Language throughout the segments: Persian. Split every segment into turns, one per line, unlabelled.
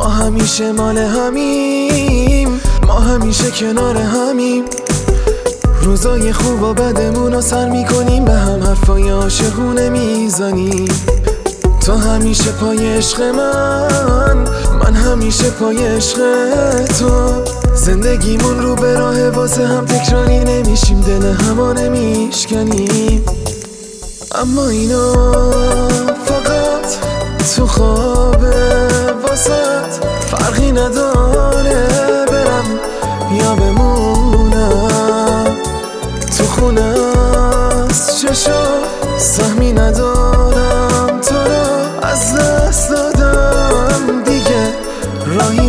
ما همیشه مال همیم، ما همیشه کنار همیم. روزای خوب و بدمون رو سر میکنیم، به هم حرفای عاشقونه میزنیم. تو همیشه پای عشق من همیشه پای عشق تو. زندگیمون رو به راه واسه هم تکراری نمیشیم، دل همو نمیشکنیم. اما اینو فقط تو خوابه واسط فرقی نداره، برم یا بمونم. تو خونه است چشم سهمی ندارم، تو رو از دست دادم دیگه راهی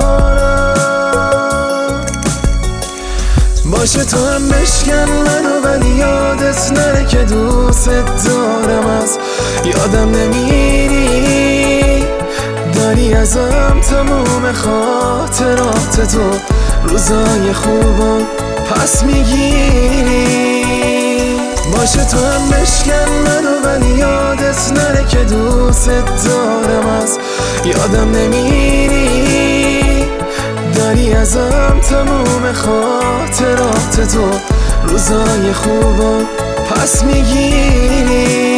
ندارم. باشه تو هم بشکن منو ولی یادت نره که دوست دارم، از یادم نمیری. داری ازم تموم خاطرات تو، روزای خوبم پس میگیری. باشه تو هم بشکن منو ولی یادت نره که دوست دارم، از یادم نمیری. داری ازم تموم خاطرات تو، روزای خوبم پس میگیری.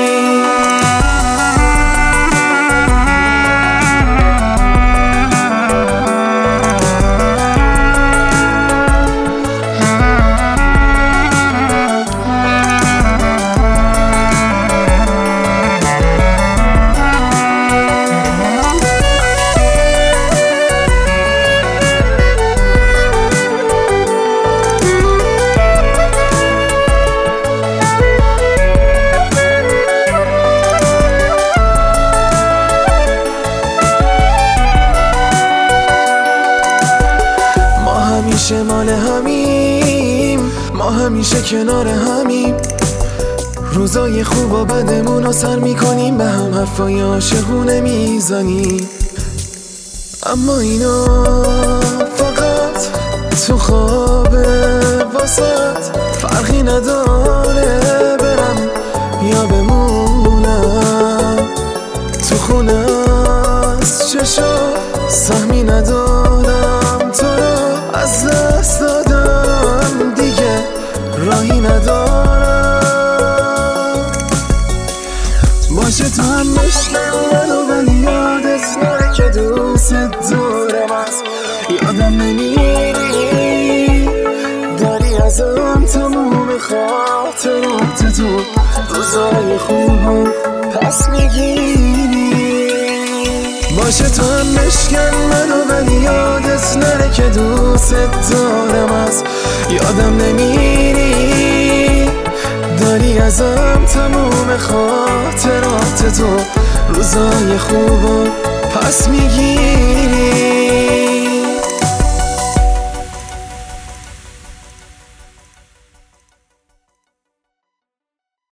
همیشه مال همیم، ما همیشه کنار همیم. روزای خوب و بدمون رو سر میکنیم، به هم حرفای عاشقونه میزنیم. اما اینو فقط تو خوابه واسط فرقی نداره، برم یا بمونم. تو خونه است چشم سهمی ندارم، تو رو از دست دادم دیگه راهی ندارم. باشه تو هم بشکن منو ولی یادت نره که دوست دارم، از یادم نمیری. داری ازم تموم خاطرات تو، روزای خوبم پس میگیری. باشه تو هم بشکن منو ولی یادت نره که دوست دارم، از یادم نمیری. داری ازم تموم خاطرات تو، روزای خوبم پس میگیری.